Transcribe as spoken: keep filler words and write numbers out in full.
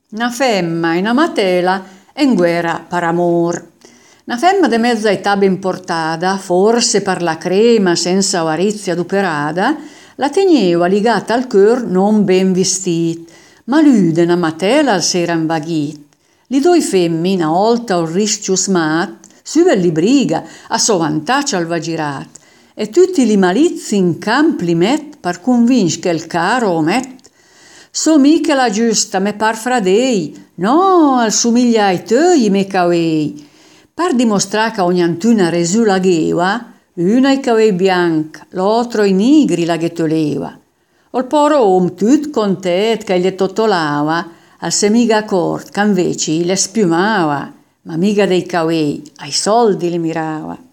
Una femma e una matela en guerra per amor. Una femma de mezza età ben portada, forse per la crema senza avarizia adoperada, la tegneva ligata al cœur non ben vestit, ma lui de una matela al s'era invaghit. Li due femmi, una volta un risciu smat, suvel li briga, a so vantaggio al va girat, e tutti li malizzi in camp li met per convinc che il caro omet. So mica la giusta, me par fra dei, no, al somiglia ai teui me cauei. Per dimostrare che ognantuna resù la gheva, una i cavei bianc, l'altro i nigri la ghetoleva. O il poro om, tut contet che gli totolava, al se mica accord che invece le spiumava, ma mica dei cavei, ai soldi li mirava.